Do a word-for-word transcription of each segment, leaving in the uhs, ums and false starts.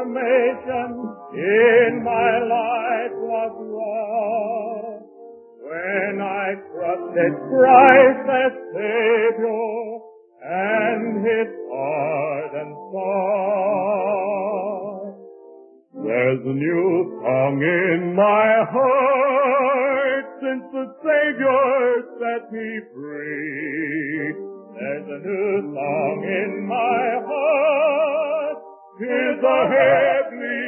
transformation in my life was wrought when I trusted Christ as Savior and His pardon sought. There's a new song in my heart since the Savior set me free. There's a new song in my heart, 'tis a heavenly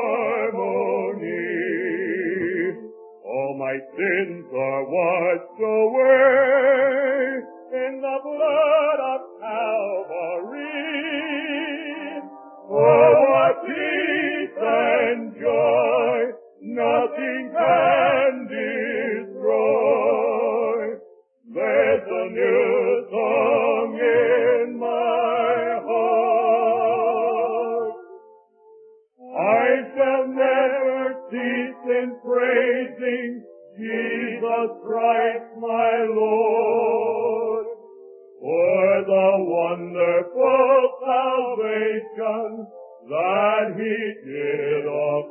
harmony. All my sins are washed away in the blood of Calvary. Oh, what peace and joy nothing can destroy. There's a new song in my heart. I shall never cease in praising Jesus Christ my Lord, for the wonderful salvation that He did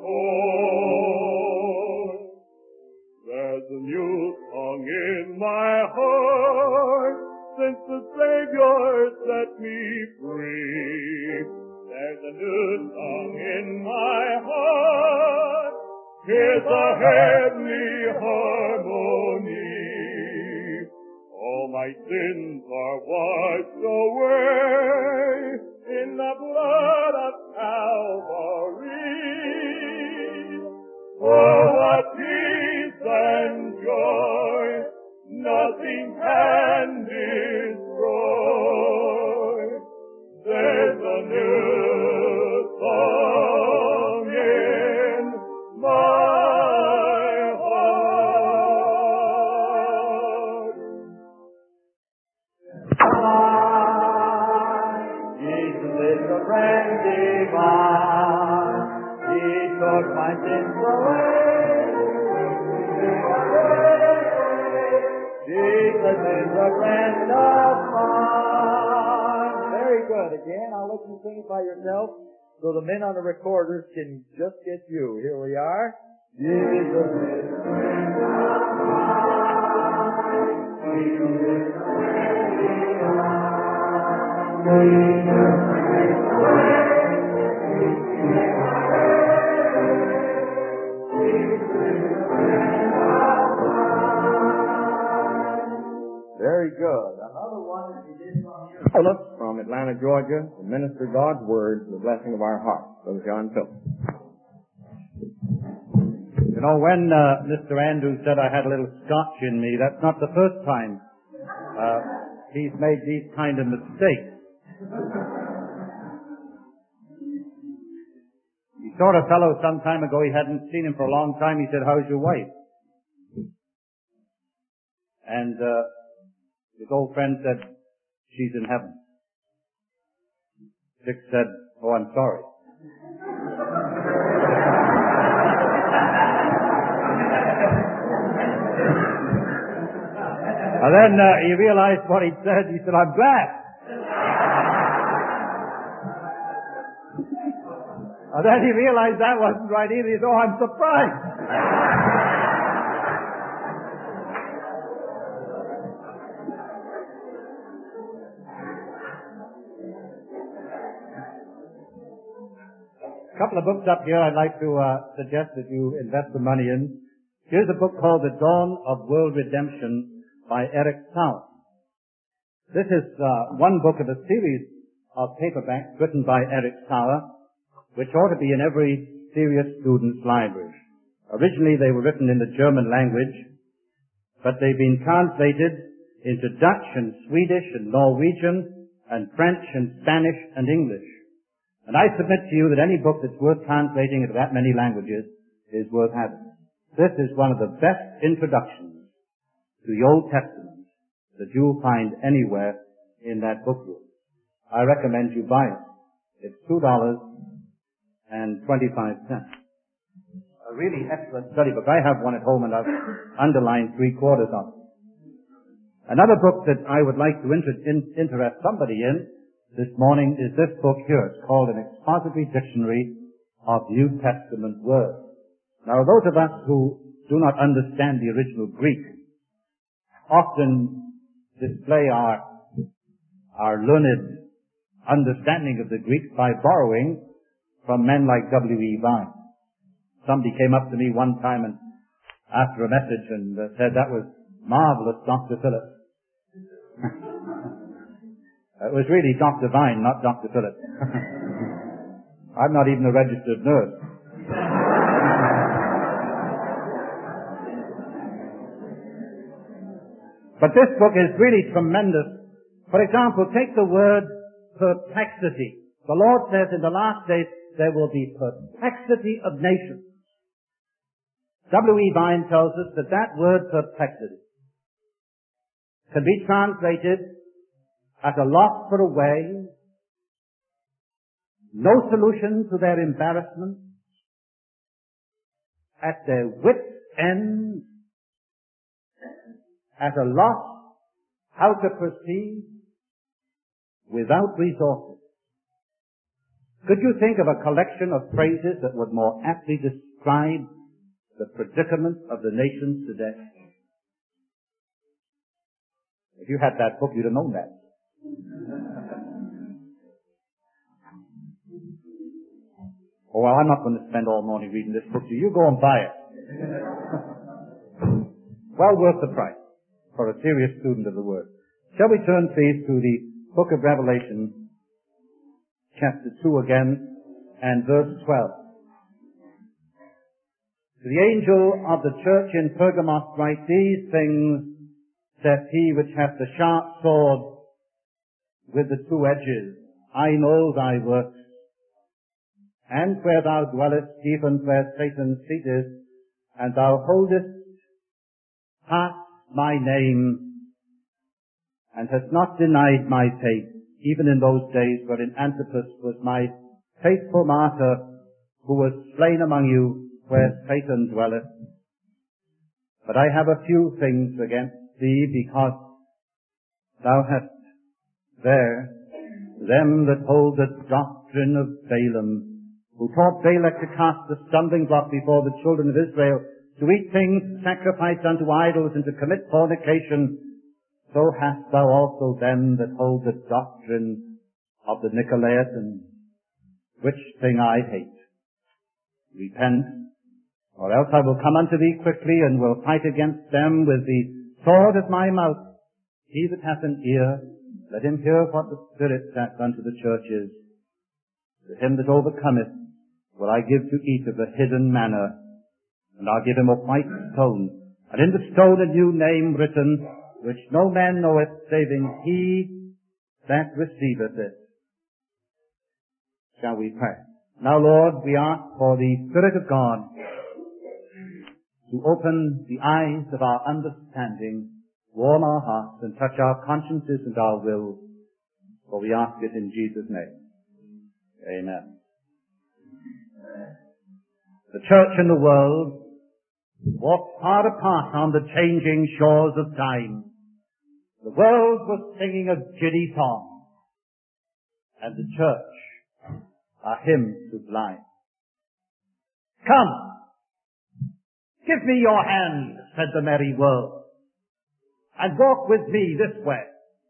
afford. There's a new song in my heart since the Savior set me free. There's a new song in my heart, 'tis a heavenly harmony. All my sins are washed away in the blood of Calvary. Oh, what peace and joy nothing can destroy. There's a new song in my heart. Jesus is the friend divine. He took my sins away. Jesus is the friend of mine. Very good. Again, I'll let you sing it by yourself so the men on the recorders can just get you. Here we are. Jesus is the friend of mine. Jesus is the friend divine. Jesus is the friend. Very good. Another one that we did from here. Phillips from Atlanta, Georgia, to minister God's Word to the blessing of our hearts. Brother John Phillips. You know, when uh, Mister Andrews said I had a little Scotch in me, that's not the first time uh, he's made these kind of mistakes. He saw a fellow some time ago, he hadn't seen him for a long time, he said, "How's your wife?" And uh, his old friend said, "She's in heaven." Dick said, "Oh, I'm sorry." And then uh, he realized what he'd said. He said, "I'm glad." And then he realized that wasn't right either. He said, "Oh, I'm surprised." A couple of books up here I'd like to uh, suggest that you invest the money in. Here's a book called The Dawn of World Redemption by Eric Sauer. This is uh, one book of a series of paperbacks written by Eric Sauer, which ought to be in every serious student's library. Originally they were written in the German language, but they've been translated into Dutch and Swedish and Norwegian and French and Spanish and English. And I submit to you that any book that's worth translating into that many languages is worth having. This is one of the best introductions to the Old Testament that you'll find anywhere in that book room. I recommend you buy it. It's two dollars and twenty-five cents. A really excellent study book. I have one at home and I've underlined three quarters of it. Another book that I would like to inter- in- interest somebody in this morning is this book here. It's called An Expository Dictionary of New Testament words. Now, those of us who do not understand the original Greek often display our, our learned understanding of the Greek by borrowing from men like W E Vine. Somebody came up to me one time and after a message and uh, said, "That was marvelous, Doctor Phillips." It was really Doctor Vine, not Doctor Phillips. I'm not even a registered nurse. But this book is really tremendous. For example, take the word perplexity. The Lord says in the last days there will be perplexity of nations. W E Vine tells us that that word perplexity can be translated at a loss for a way, no solution to their embarrassment, at their wit's end, at a loss how to proceed, without resources. Could you think of a collection of phrases that would more aptly describe the predicament of the nations today? If you had that book, you'd have known that. Oh, well, I'm not going to spend all morning reading this book. So you go and buy it. Well worth the price for a serious student of the Word. Shall we turn, please, to the book of Revelation, chapter two again, and verse twelve. To the angel of the church in Pergamos write, "These things saith he which hath the sharp sword with the two edges. I know thy works, and where thou dwellest, even where Satan's seat is, and thou holdest fast my name, and hast not denied my faith, even in those days wherein Antipas was my faithful martyr, who was slain among you, where Satan dwelleth. But I have a few things against thee, because thou hast there them that hold the doctrine of Balaam, who taught Balak to cast the stumbling block before the children of Israel, to eat things sacrificed unto idols, and to commit fornication. So hast thou also them that hold the doctrine of the Nicolaitans, which thing I hate. Repent, or else I will come unto thee quickly, and will fight against them with the sword of my mouth. He that hath an ear, let him hear what the Spirit saith unto the churches. To him that overcometh will I give to eat of the hidden manna, and I'll give him a white stone, and in the stone a new name written, which no man knoweth, saving he that receiveth it." Shall we pray? Now, Lord, we ask for the Spirit of God to open the eyes of our understanding, warm our hearts, and touch our consciences and our wills, for we ask it in Jesus' name. Amen. The church and the world walked far apart on the changing shores of time. The world was singing a giddy song, and the church a hymn sublime. "Come, give me your hand," said the merry world, "and walk with me this way."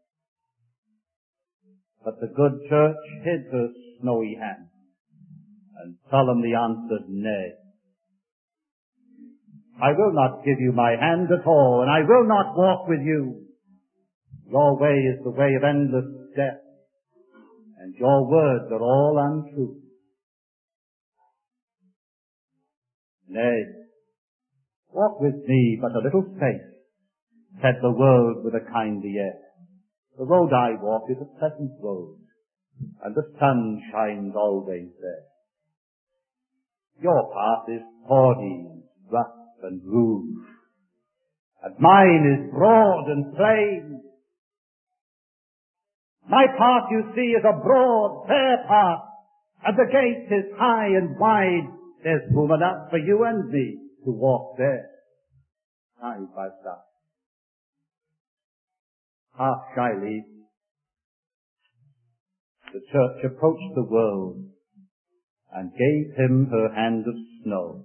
But the good church hid her snowy hand and solemnly answered, "Nay. I will not give you my hand at all, and I will not walk with you. Your way is the way of endless death, and your words are all untrue. Nay, walk with me but a little space," said the world with a kindly air. "The road I walk is a pleasant road, and the sun shines always there. Your path is tawdry, rough, and rude, and mine is broad and plain. My path, you see, is a broad, fair path, and the gate is high and wide. There's room enough for you and me to walk there, side by side." Half shyly, the church approached the world and gave him her hand of snow.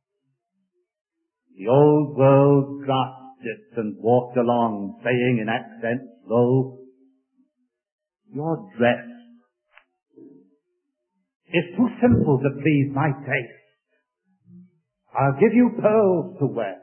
The old world grasped it and walked along, saying in accents low, "Your dress is too simple to please my taste. I'll give you pearls to wear,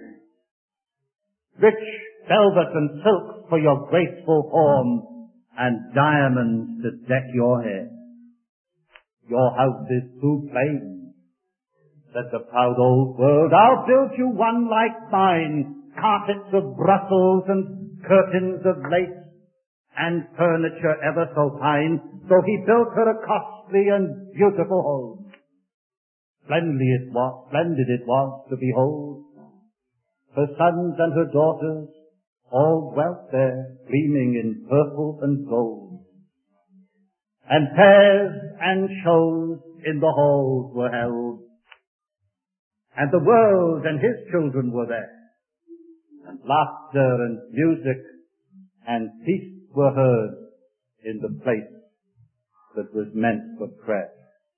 rich velvet and silk for your graceful form, and diamonds to deck your hair. Your house is too plain," said the proud old world. "I'll build you one like mine, carpets of Brussels and curtains of lace, and furniture ever so fine." So he built her a costly and beautiful home. Splendid it was, splendid it was to behold. Her sons and her daughters all dwelt there, gleaming in purple and gold. And fairs and shows in the halls were held, and the world and his children were there, and laughter and music and feasts were heard in the place that was meant for prayer.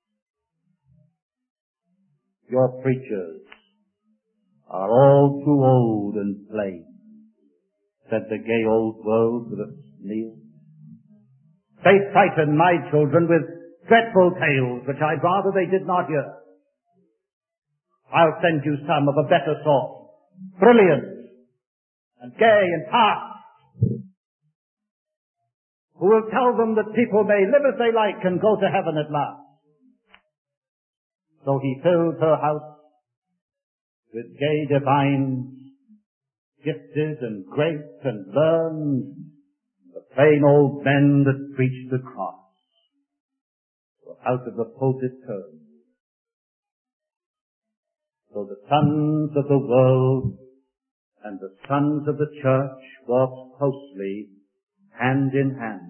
Your preachers are all too old and plain, said the gay old world with a sneer. They frighten my children with dreadful tales which I'd rather they did not hear. I'll send you some of a better sort, brilliant and gay and fast, who will tell them that people may live as they like and go to heaven at last. So he filled her house with gay divines, gifted and great and learned, the plain old men that preached the cross were out of the pulpit turned. So the sons of the world and the sons of the church walked closely hand in hand.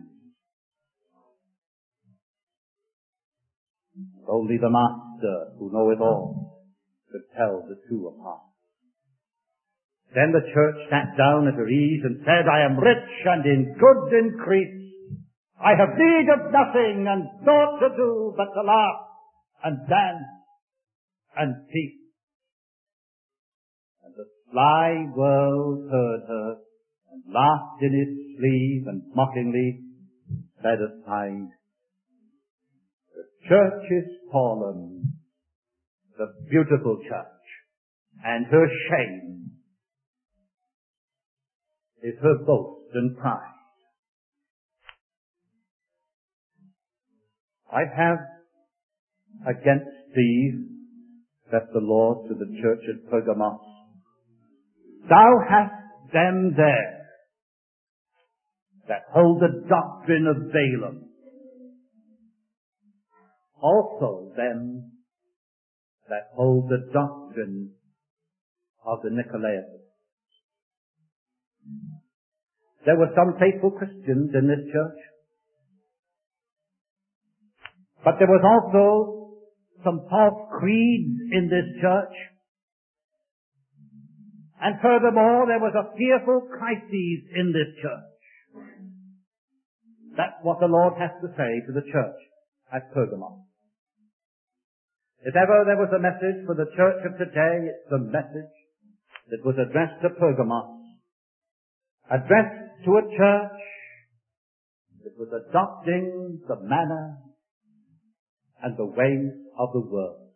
Only the Master, who knoweth all, could tell the two apart. Then the church sat down at her ease and said, "I am rich and in good increase. I have need of nothing and naught to do but to laugh and dance and feast." And the sly world heard her and laughed in its sleeve and mockingly said aside, "The church is fallen, the beautiful church, and her shame is her boast and pride." "I have against thee," said the Lord to the church at Pergamos, "thou hast them there that hold the doctrine of Balaam, also them that hold the doctrine of the Nicolaitans." There were some faithful Christians in this church, but there was also some false creeds in this church, and furthermore there was a fearful crisis in this church. That's what the Lord has to say to the church at Pergamos. If ever there was a message for the church of today, it's the message that was addressed to Pergamos, addressed to a church that was adopting the manner and the ways of the world.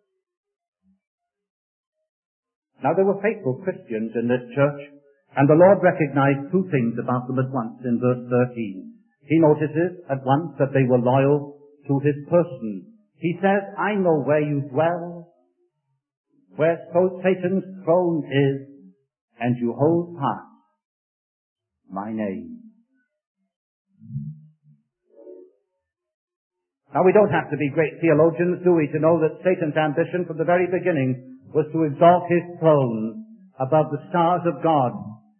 Now there were faithful Christians in this church, and the Lord recognized two things about them at once in verse thirteen. He notices at once that they were loyal to his person. He says, "I know where you dwell, where so Satan's throne is, and you hold fast my name." Now we don't have to be great theologians, do we, to know that Satan's ambition from the very beginning was to exalt his throne above the stars of God.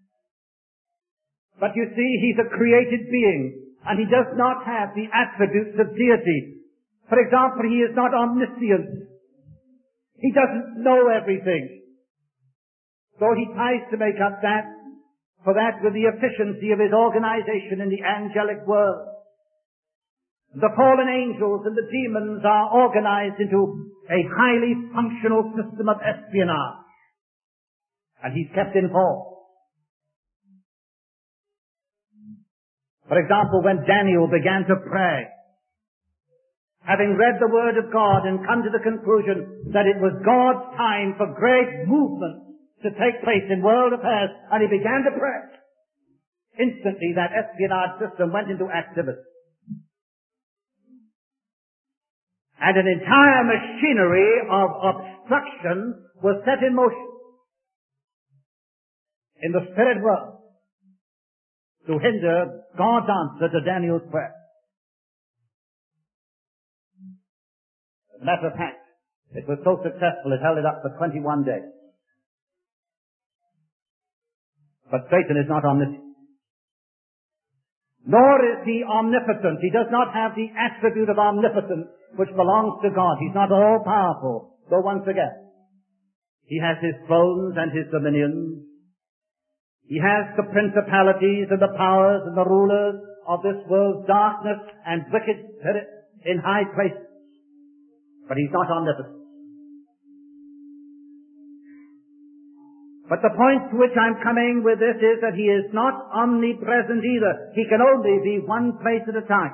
But you see, he's a created being, and he does not have the attributes of deity. For example, he is not omniscient. He doesn't know everything. So he tries to make up that, for that with the efficiency of his organization in the angelic world. The fallen angels and the demons are organized into a highly functional system of espionage. And he's kept informed. For example, when Daniel began to pray, having read the Word of God and come to the conclusion that it was God's time for great movement to take place in world affairs, and he began to pray, instantly that espionage system went into activity. And an entire machinery of obstruction was set in motion in the spirit world to hinder God's answer to Daniel's prayer. As a matter of fact, it was so successful it held it up for twenty-one days. But Satan is not omniscient. Nor is he omnipotent. He does not have the attribute of omnipotence which belongs to God. He's not all-powerful. Though once again, he has his thrones and his dominions. He has the principalities and the powers and the rulers of this world's darkness and wicked spirits in high places. But he's not omnipotent. But the point to which I'm coming with this is that he is not omnipresent either. He can only be one place at a time.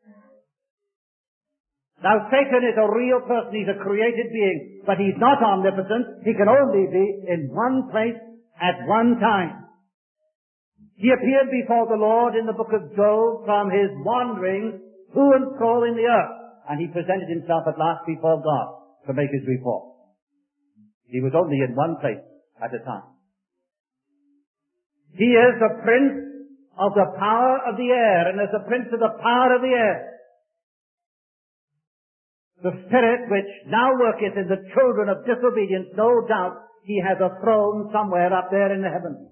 Now Satan is a real person. He's a created being. But he's not omnipotent. He can only be in one place at one time. He appeared before the Lord in the book of Job from his wandering to and fro in the earth. And he presented himself at last before God to make his report. He was only in one place at a time. He is the prince of the power of the air, and as the prince of the power of the air, the spirit which now worketh in the children of disobedience, no doubt he has a throne somewhere up there in the heavens.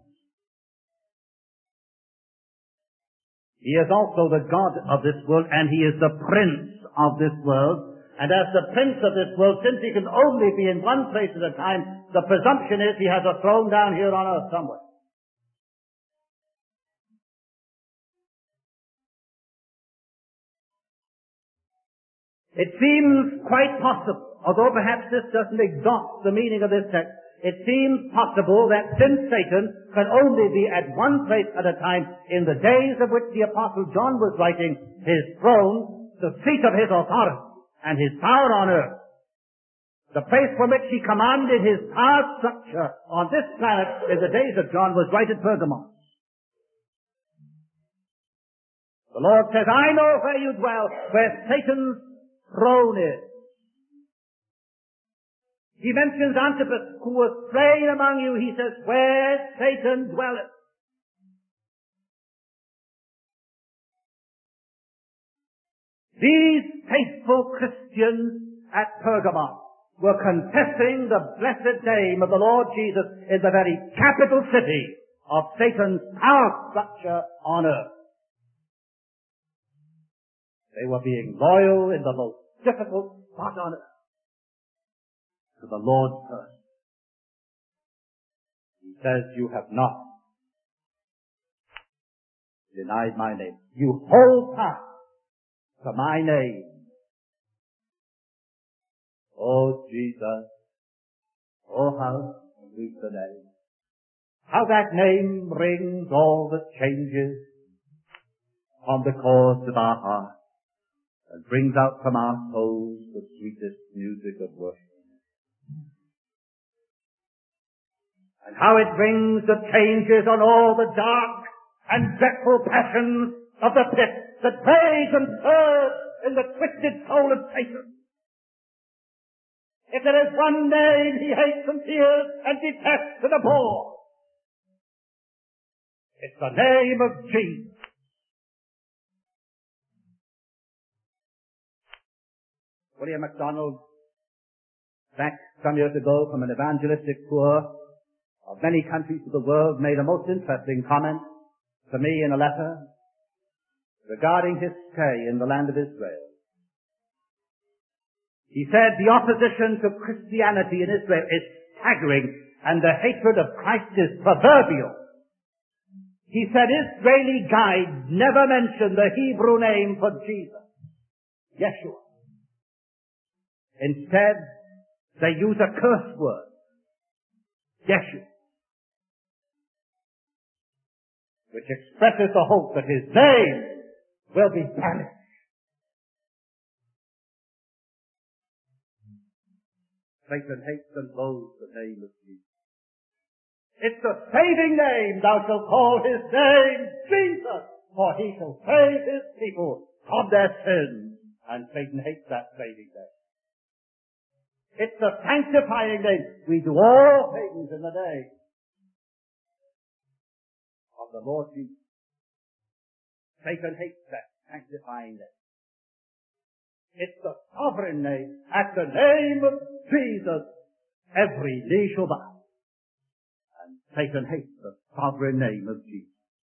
He is also the God of this world, and he is the prince of this world. And as the prince of this world, since he can only be in one place at a time, the presumption is he has a throne down here on earth somewhere. It seems quite possible, although perhaps this doesn't exhaust the meaning of this text, it seems possible that since Satan can only be at one place at a time, in the days of which the Apostle John was writing, his throne, the seat of his authority, and his power on earth, the place from which he commanded his power structure on this planet in the days of John was right at Pergamos. The Lord says, I know where you dwell, where Satan's throne is. He mentions Antipas, who was slain among you. He says, where Satan dwelleth. These faithful Christians at Pergamos were confessing the blessed name of the Lord Jesus in the very capital city of Satan's power structure on earth. They were being loyal in the most difficult spot on earth to the Lord's person. He says, you have not denied my name. You hold fast to my name. Oh, Jesus. Oh, how sweet the name. How that name rings all the changes on the chords of our heart and brings out from our souls the sweetest music of worship. And how it brings the changes on all the dark and dreadful passions of the pit that rage and serve in the twisted soul of Satan. If there is one name he hates and fears and detests and abhors, it's the name of Jesus. William MacDonald, back some years ago from an evangelistic tour of many countries of the world, made a most interesting comment to me in a letter regarding his stay in the land of Israel. He said the opposition to Christianity in Israel is staggering and the hatred of Christ is proverbial. He said Israeli guides never mention the Hebrew name for Jesus. Yeshua. Instead, they use a curse word, Yeshua, which expresses the hope that his name will be banished. Satan hates and loathes the name of Jesus. It's a saving name. Thou shalt call his name Jesus, for he shall save his people from their sins. And Satan hates that saving name. It's a sanctifying name. We do all things in the name of the Lord Jesus. Satan hates that sanctifying name. It's the sovereign name. At the name of Jesus, every knee shall bow. And Satan hates the sovereign name of Jesus.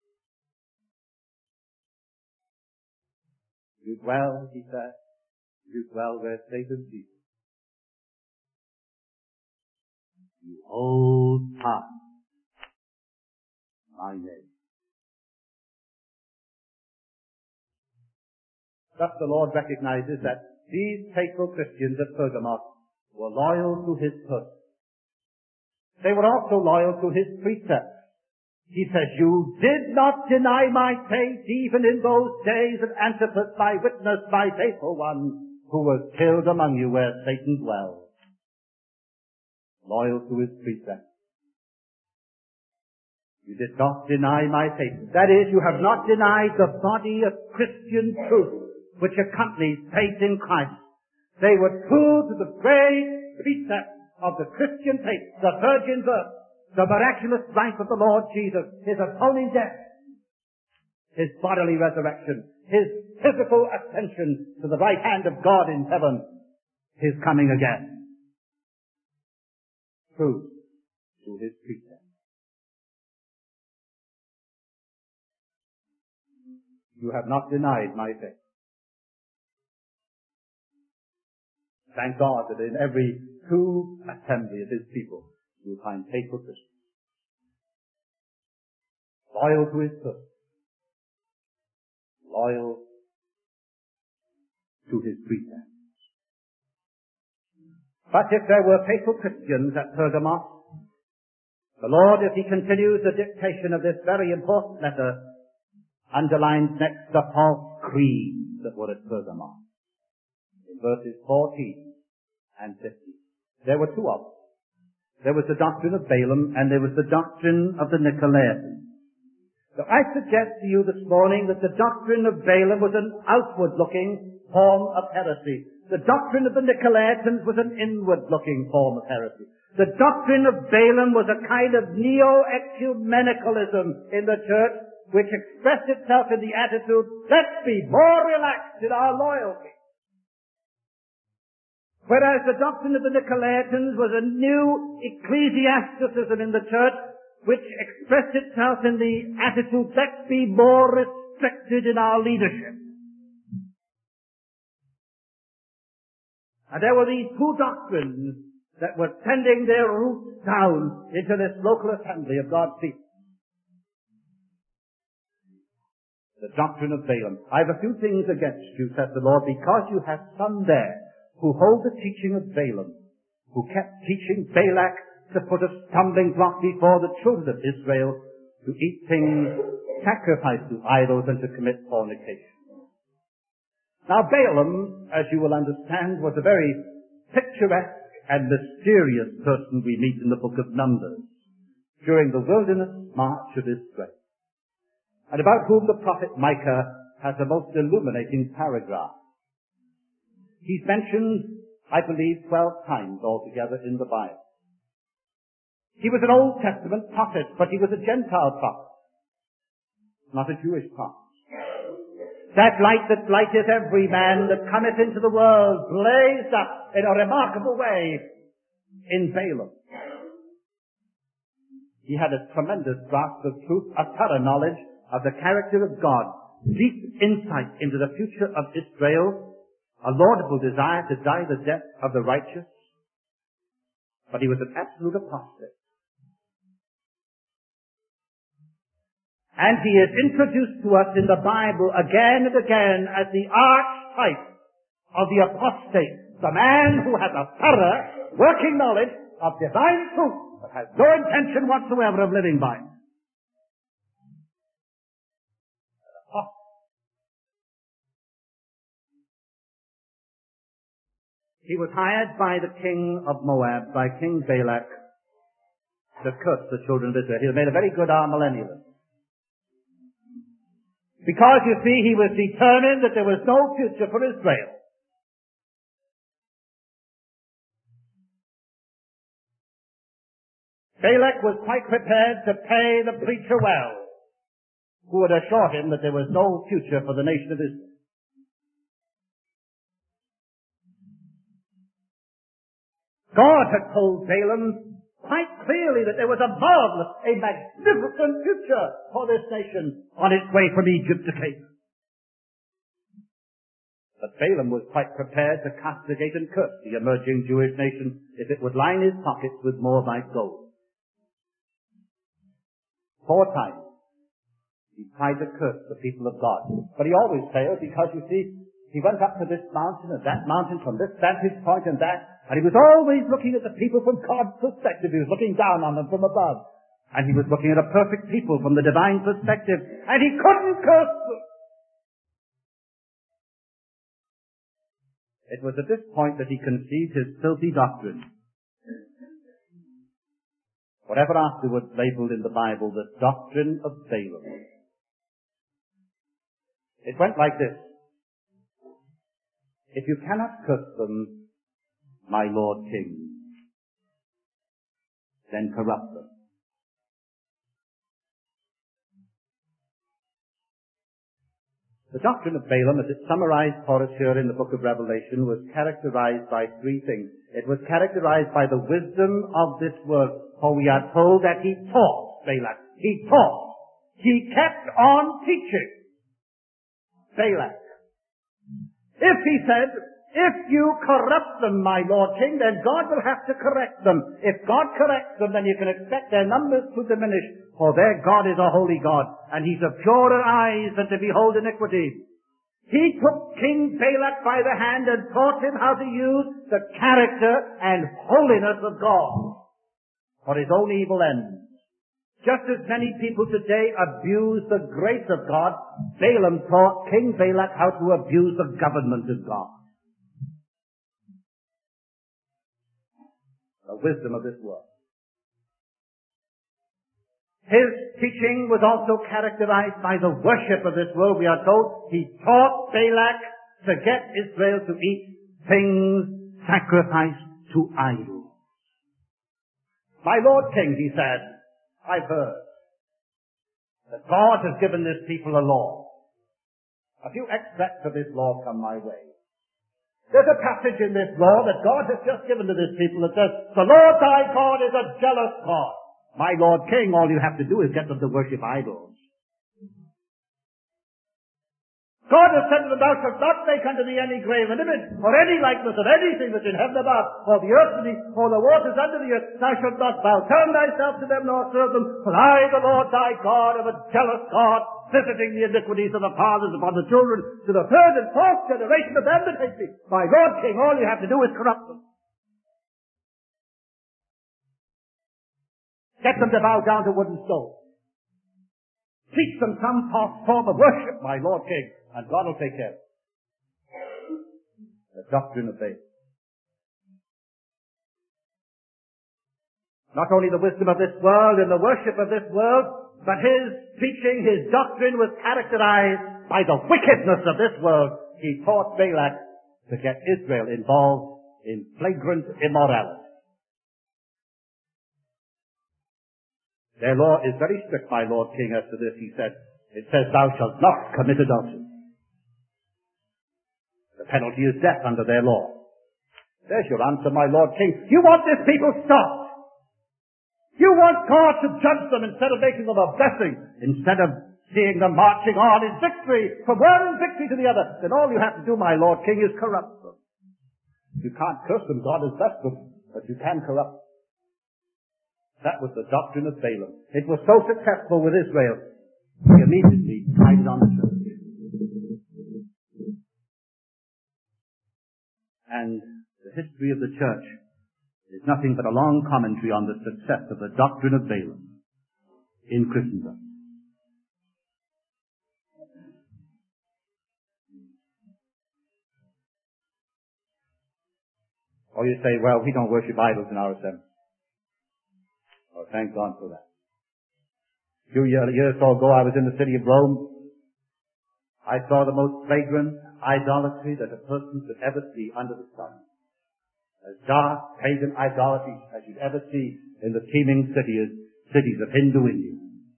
You dwell, he said, you dwell where Satan sees. You hold fast my name. Thus the Lord recognizes that these faithful Christians at Pergamos were loyal to his purpose. They were also loyal to his precepts. He says, you did not deny my faith even in those days of Antipas, my witness, my faithful one, who was killed among you where Satan dwells. Loyal to his precepts. You did not deny my faith. That is, you have not denied the body of Christian truth which accompanies faith in Christ. They were true to the great precepts of the Christian faith, the virgin birth, the miraculous life of the Lord Jesus, his atoning death, his bodily resurrection, his physical ascension to the right hand of God in heaven, his coming again. True to his precepts. You have not denied my faith. Thank God that in every true assembly of his people, you will find faithful Christians. Loyal to his purpose. Loyal to his precepts. But if there were faithful Christians at Pergamos, the Lord, as he continues the dictation of this very important letter, underlines next the false creeds that were at Pergamos. In verses fourteen and fifteen. There were two of them. There was the doctrine of Balaam and there was the doctrine of the Nicolaitans. So I suggest to you this morning that the doctrine of Balaam was an outward-looking form of heresy. The doctrine of the Nicolaitans was an inward-looking form of heresy. The doctrine of Balaam was a kind of neo-ecumenicalism in the church which expressed itself in the attitude, let's be more relaxed in our loyalty. Whereas the doctrine of the Nicolaitans was a new ecclesiasticism in the church which expressed itself in the attitude, let's be more restricted in our leadership. And there were these two doctrines that were sending their roots down into this local assembly of God's people. The doctrine of Balaam. I have a few things against you, says the Lord, because you have some there who hold the teaching of Balaam, who kept teaching Balak to put a stumbling block before the children of Israel to eat things sacrificed to idols and to commit fornication. Now Balaam, as you will understand, was a very picturesque and mysterious person we meet in the book of Numbers during the wilderness march of Israel, and about whom the prophet Micah has a most illuminating paragraph. He's mentioned, I believe, twelve times altogether in the Bible. He was an Old Testament prophet, but he was a Gentile prophet, not a Jewish prophet. That light that lighteth every man that cometh into the world blazed up in a remarkable way in Balaam. He had a tremendous grasp of truth, a thorough knowledge of the character of God, deep insight into the future of Israel, a laudable desire to die the death of the righteous, but he was an absolute apostate. And he is introduced to us in the Bible again and again as the archetype of the apostate, the man who has a thorough working knowledge of divine truth, but has no intention whatsoever of living by it. He was hired by the king of Moab, by King Balak, to curse the children of Israel. He made a very good amillennialist. Because, you see, he was determined that there was no future for Israel. Balak was quite prepared to pay the preacher well, who would assure him that there was no future for the nation of Israel. God had told Balaam quite clearly that there was a marvelous, a magnificent future for this nation on its way from Egypt to Canaan. But Balaam was quite prepared to castigate and curse the emerging Jewish nation if it would line his pockets with Moabite gold. Four times he tried to curse the people of God. But he always failed because, you see, he went up to this mountain and that mountain from this vantage point and that, and he was always looking at the people from God's perspective. He was looking down on them from above. And he was looking at a perfect people from the divine perspective. And he couldn't curse them. It was at this point that he conceived his filthy doctrine. Whatever afterwards labeled in the Bible the doctrine of Balaam. It went like this. If you cannot curse them, my Lord King, then corrupt them. The doctrine of Balaam, as it's summarized for us here in the book of Revelation, was characterized by three things. It was characterized by the wisdom of this world, for we are told that he taught Balak. He taught. He kept on teaching Balak. If he said, if you corrupt them, my Lord King, then God will have to correct them. If God corrects them, then you can expect their numbers to diminish, for their God is a holy God, and he's of purer eyes than to behold iniquity. He took King Balak by the hand and taught him how to use the character and holiness of God for his own evil ends. Just as many people today abuse the grace of God, Balaam taught King Balak how to abuse the government of God. The wisdom of this world. His teaching was also characterized by the worship of this world. We are told he taught Balak to get Israel to eat things sacrificed to idols. My Lord King, he said, I've heard that God has given this people a law. A few extracts of this law come my way. There's a passage in this law that God has just given to this people that says, the Lord thy God is a jealous God. My Lord King, all you have to do is get them to worship idols. God has said to them, thou shalt not make unto thee any graven image, or any likeness of anything that's in heaven above, or the earth beneath, or the waters under the earth. Thou shalt not bow down thyself to them, nor serve them. For I, the Lord thy God, am a jealous God, visiting the iniquities of the fathers upon the children, to the third and fourth generation of them that hate me. My Lord King, all you have to do is corrupt them. Get them to bow down to wood and stone. Teach them some form of worship, my Lord King, and God will take care of it. The doctrine of faith. Not only the wisdom of this world and the worship of this world, but his teaching, his doctrine was characterized by the wickedness of this world. He taught Balak to get Israel involved in flagrant immorality. Their law is very strict, my Lord King, as to this. He said, it says, thou shalt not commit adultery. The penalty is death under their law. There's your answer, my Lord King. You want this people stopped. You want God to judge them instead of making them a blessing, instead of seeing them marching on in victory, from one victory to the other. Then all you have to do, my Lord King, is corrupt them. You can't curse them, God has blessed them, but you can corrupt them. That was the doctrine of Balaam. It was so successful with Israel, he immediately tried it on the church. and the history of the church is nothing but a long commentary on the success of the doctrine of Balaam in Christendom. Or you say, well, we don't worship idols in our assembly. Oh, thank God for that. A few years or so ago, I was in the city of Rome. I saw the most flagrant idolatry that a person could ever see under the sun. As dark pagan idolatry as you'd ever see in the teeming cities, cities of Hindu India.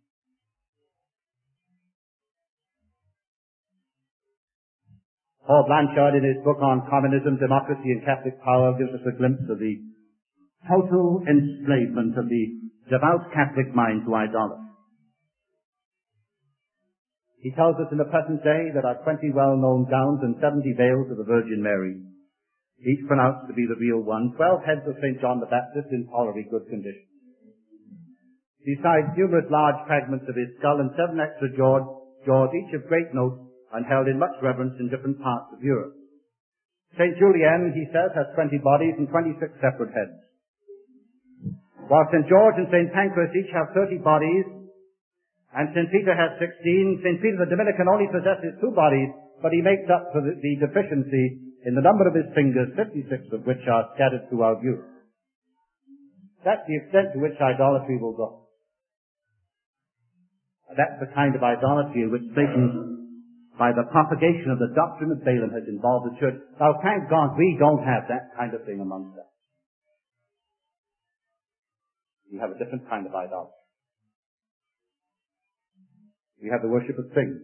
Paul Blanchard, in his book on Communism, Democracy and Catholic Power, gives us a glimpse of the total enslavement of the devout Catholic mind to idolatry. He tells us in the present day there are twenty well-known gowns and seventy veils of the Virgin Mary, each pronounced to be the real one, twelve heads of Saint John the Baptist in tolerably good condition. Besides numerous large fragments of his skull and seven extra jaws, jaws each of great note and held in much reverence in different parts of Europe. Saint Julian, he says, has twenty bodies and twenty-six separate heads. While Saint George and Saint Pancras each have thirty bodies, and Saint Peter has sixteen, Saint Peter the Dominican only possesses two bodies, but he makes up for the, the deficiency in the number of his fingers, fifty-six of which are scattered throughout Europe. That's the extent to which idolatry will go. That's the kind of idolatry in which Satan, by the propagation of the doctrine of Balaam, has involved the church. Now, thank God we don't have that kind of thing amongst us. We have a different kind of idolatry. We have the worship of things.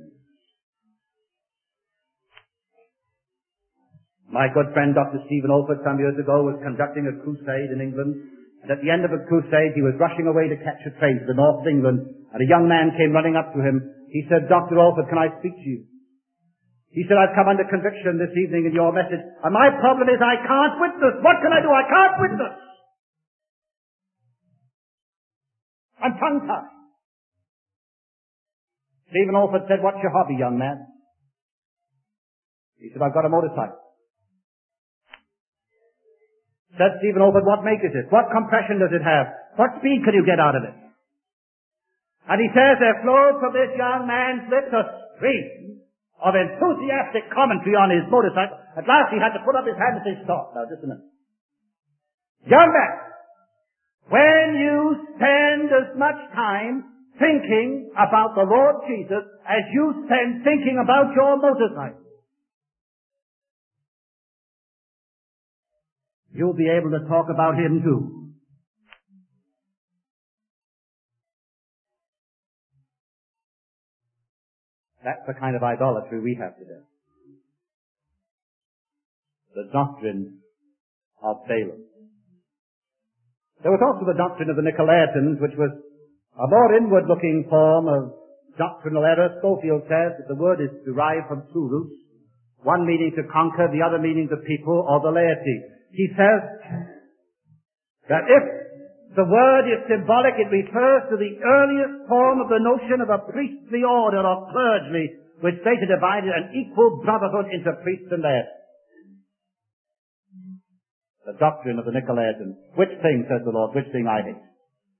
My good friend Doctor Stephen Olford some years ago was conducting a crusade in England, and at the end of the crusade he was rushing away to catch a train to the north of England, and a young man came running up to him. He said, Doctor Olford, can I speak to you? He said, I've come under conviction this evening in your message, and my problem is I can't witness. What can I do? I can't witness. I'm tongue-tied. Stephen Olford said, what's your hobby, young man? He said, I've got a motorcycle. Said Stephen Olford, what make is it? What compression does it have? What speed can you get out of it? And he says there flowed from this young man's lips a stream of enthusiastic commentary on his motorcycle. At last he had to put up his hand and say, stop. Now, just a minute. Young man, when you spend as much time thinking about the Lord Jesus as you spend thinking about your motorcycle, you'll be able to talk about him too. That's the kind of idolatry we have today. The doctrine of Balaam. There was also the doctrine of the Nicolaitans, which was a more inward-looking form of doctrinal error. Schofield says that the word is derived from two roots, one meaning to conquer, the other meaning the people or the laity. He says that if the word is symbolic, it refers to the earliest form of the notion of a priestly order or clergy, which Satan divided an equal brotherhood into priests and laity. The doctrine of the Nicolaitans. Which thing, says the Lord, which thing I hate?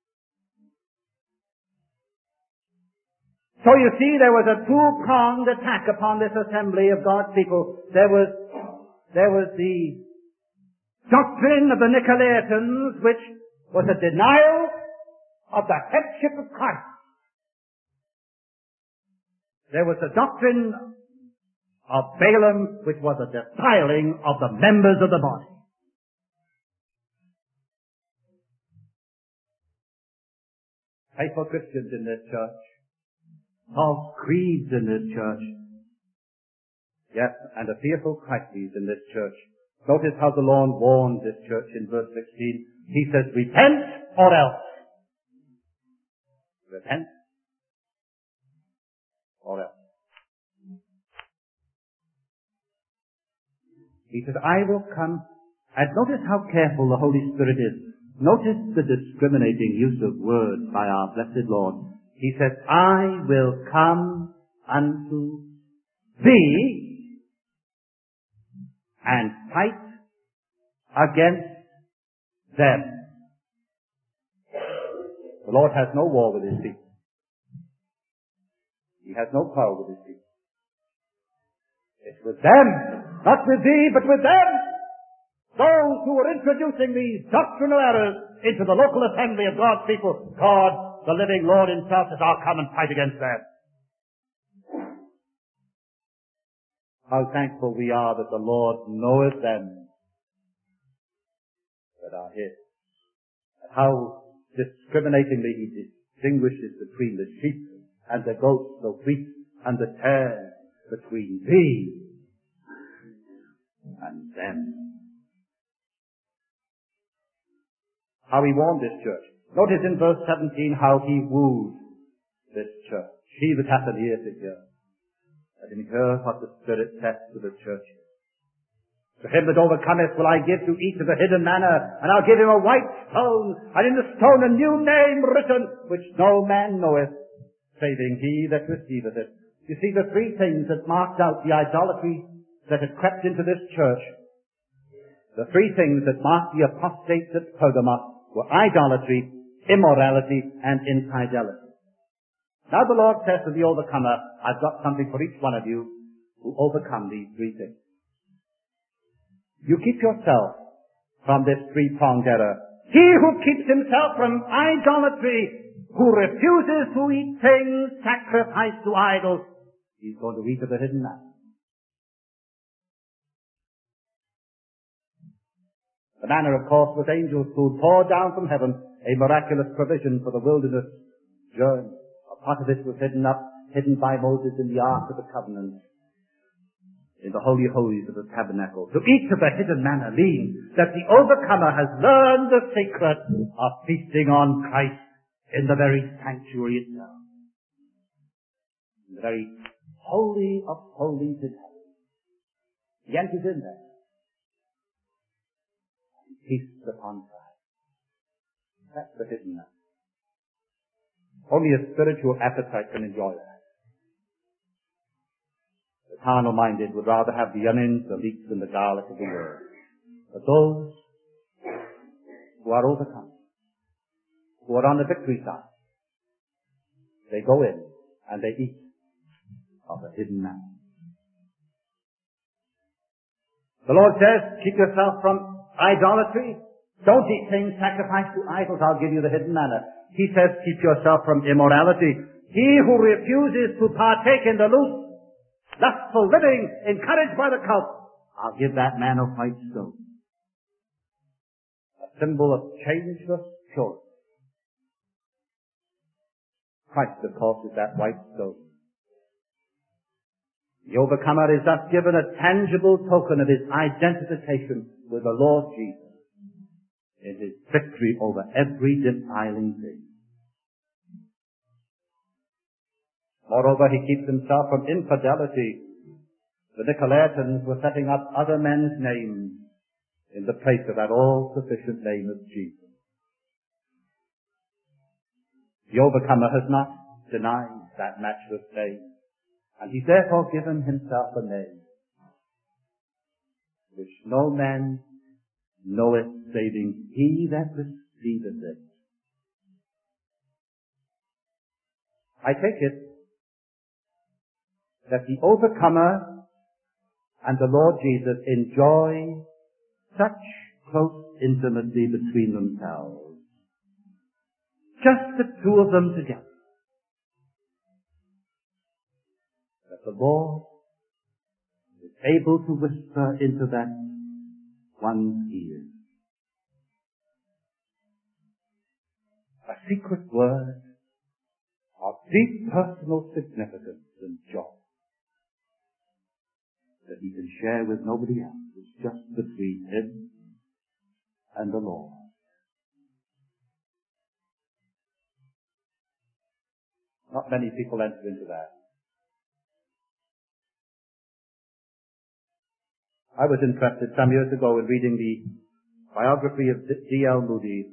So you see, there was a two-pronged attack upon this assembly of God's people. There was, there was the doctrine of the Nicolaitans, which was a denial of the headship of Christ. There was the doctrine of Balaam, which was a defiling of the members of the body. Faithful Christians in this church, false creeds in this church, yes, and a fearful crisis in this church. Notice how the Lord warns this church in verse sixteen. He says, repent or else. Repent or else. He says, I will come. And notice how careful the Holy Spirit is. Notice the discriminating use of words by our blessed Lord. He says, I will come unto thee and fight against them. The Lord has no war with his people. He has no quarrel with his people. It's with them, not with thee, but with them. Those who are introducing these doctrinal errors into the local assembly of God's people. God, the living Lord himself, says, I'll come and fight against them. How thankful we are that the Lord knoweth them that are his. How discriminatingly he distinguishes between the sheep and the goats, the wheat and the tares, between thee and them. How he warned this church. Notice in verse seventeen how he wooed this church. He that hath an ear to hear, let him hear what the Spirit says to the churches. To him that overcometh will I give to eat of the hidden manna, and I'll give him a white stone, and in the stone a new name written, which no man knoweth, saving he that receiveth it. You see, the three things that marked out the idolatry that had crept into this church, the three things that marked the apostates at Pergamos were idolatry, immorality, and infidelity. Now the Lord says to the overcomer, I've got something for each one of you who overcome these three things. You keep yourself from this three-pronged error. He who keeps himself from idolatry, who refuses to eat things sacrificed to idols, he's going to eat of the hidden manna. The manna, of course, was angels' food poured down from heaven, a miraculous provision for the wilderness journey. A part of it was hidden up, hidden by Moses in the Ark of the Covenant, in the Holy of Holies of the tabernacle. To eat of the hidden manna means that the overcomer has learned the secret of feasting on Christ in the very sanctuary itself. In the very holy of holies in heaven. He enters in there. He feasts upon Christ. That's the hidden manna. Only a spiritual appetite can enjoy that. The carnal-minded would rather have the onions, the leeks, and the garlic of the world. But those who are overcome, who are on the victory side, they go in and they eat of the hidden manna. The Lord says, keep yourself from idolatry. Don't eat things sacrificed to idols. I'll give you the hidden manna. He says, keep yourself from immorality. He who refuses to partake in the loose, lustful living encouraged by the cult, I'll give that man a white stone. A symbol of changeless purity. Christ, of course, is that white stone. The overcomer is thus given a tangible token of his identification with the Lord Jesus in his victory over every defiling thing. Moreover, he keeps himself from infidelity. The Nicolaitans were setting up other men's names in the place of that all-sufficient name of Jesus. The overcomer has not denied that matchless name, and he's therefore given himself a name which no man knoweth saving he that receiveth it. I take it that the overcomer and the Lord Jesus enjoy such close intimacy between themselves. Just the two of them together. That the Lord is able to whisper into that one's ear a secret word of deep personal significance and joy that he can share with nobody else. It's just between him and the Lord. Not many people enter into that. I was interested some years ago in reading the biography of D L Moody.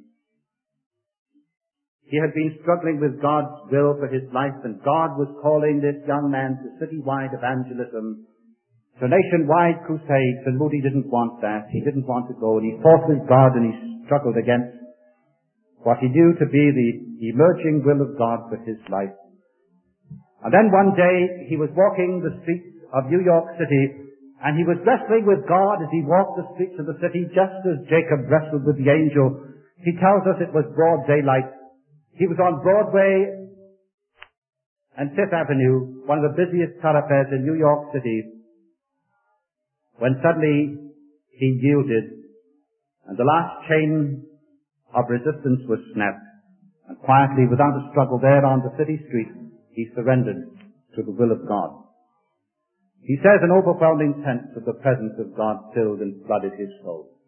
He had been struggling with God's will for his life, and God was calling this young man to citywide evangelism to nationwide crusades, and Moody didn't want that. He didn't want to go, and he fought with God, and he struggled against what he knew to be the emerging will of God for his life. And then one day, he was walking the streets of New York City, and he was wrestling with God as he walked the streets of the city, just as Jacob wrestled with the angel. He tells us it was broad daylight. He was on Broadway and Fifth Avenue, one of the busiest thoroughfares in New York City, when suddenly he yielded, and the last chain of resistance was snapped, and quietly, without a struggle, there on the city street, he surrendered to the will of God. He says an overwhelming sense of the presence of God filled and flooded his soul.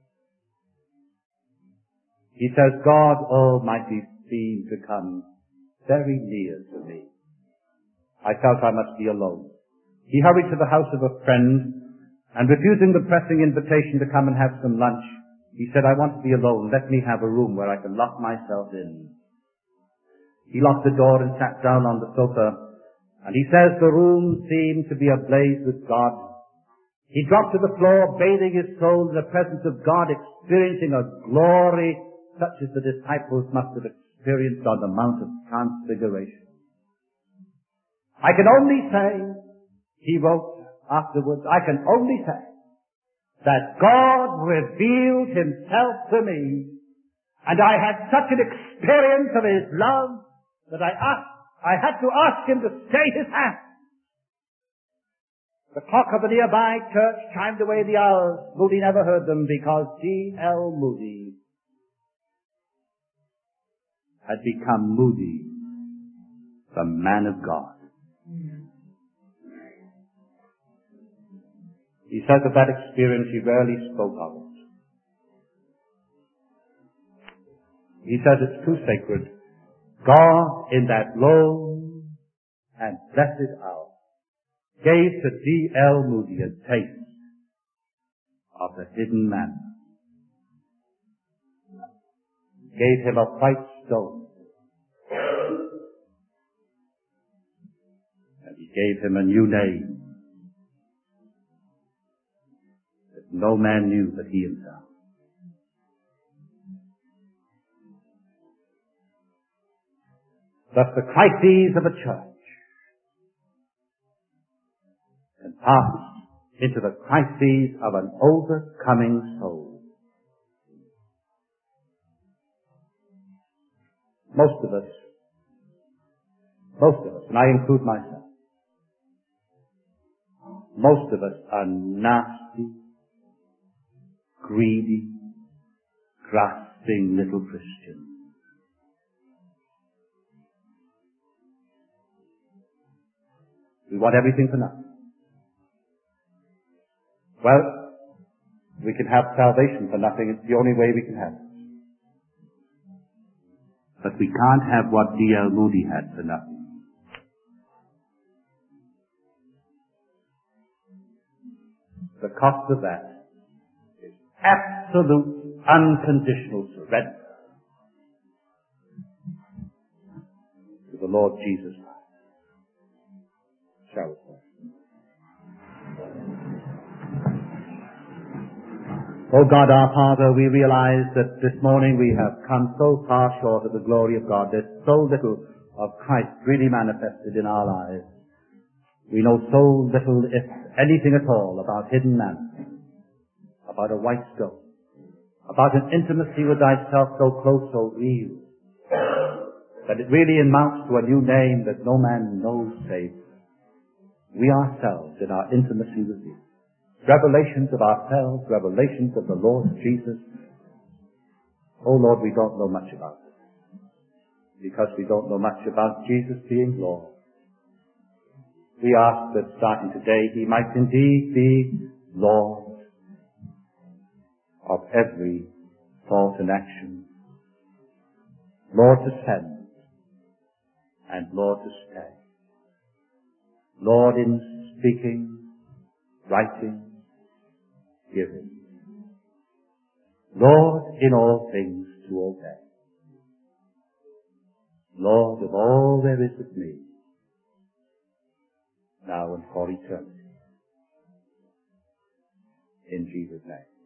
He says, God Almighty seemed to come very near to me. I felt I must be alone. He hurried to the house of a friend, and refusing the pressing invitation to come and have some lunch, he said, I want to be alone. Let me have a room where I can lock myself in. He locked the door and sat down on the sofa, and he says the room seemed to be ablaze with God. He dropped to the floor, bathing his soul in the presence of God, experiencing a glory such as the disciples must have experienced on the Mount of Transfiguration. I can only say, he wrote afterwards, I can only say that God revealed himself to me, and I had such an experience of his love that I asked, I had to ask him to stay his hand. The clock of a nearby church chimed away the hours. Moody never heard them because D L Moody had become Moody, the man of God. He says of that experience he rarely spoke of it. He says it's too sacred. God, in that lone and blessed hour, gave to D L Moody a taste of the hidden manna. Gave him a white stone. And he gave him a new name that no man knew but he himself. Thus the crises of a church can pass into the crises of an overcoming soul. Most of us, most of us, and I include myself, most of us are nasty, greedy, grasping little Christians. We want everything for nothing. Well, we can have salvation for nothing. It's the only way we can have it. But we can't have what D L Moody had for nothing. The cost of that is absolute, unconditional surrender to the Lord Jesus Christ. Shall we pray? Oh God, our Father, we realize that this morning we have come so far short of the glory of God. There's so little of Christ really manifested in our lives. We know so little, if anything at all, about hidden manna, about a white stone, about an intimacy with thyself so close, so real, that it really amounts to a new name that no man knows save we ourselves in our intimacy with thee. Revelations of ourselves, revelations of the Lord Jesus. Oh Lord, we don't know much about it. Because we don't know much about Jesus being Lord. We ask that starting today he might indeed be Lord of every thought and action. Lord to send and Lord to stay. Lord in speaking, writing, giving. Lord in all things to obey. Lord of all there is of me, now and for eternity. in Jesus' name.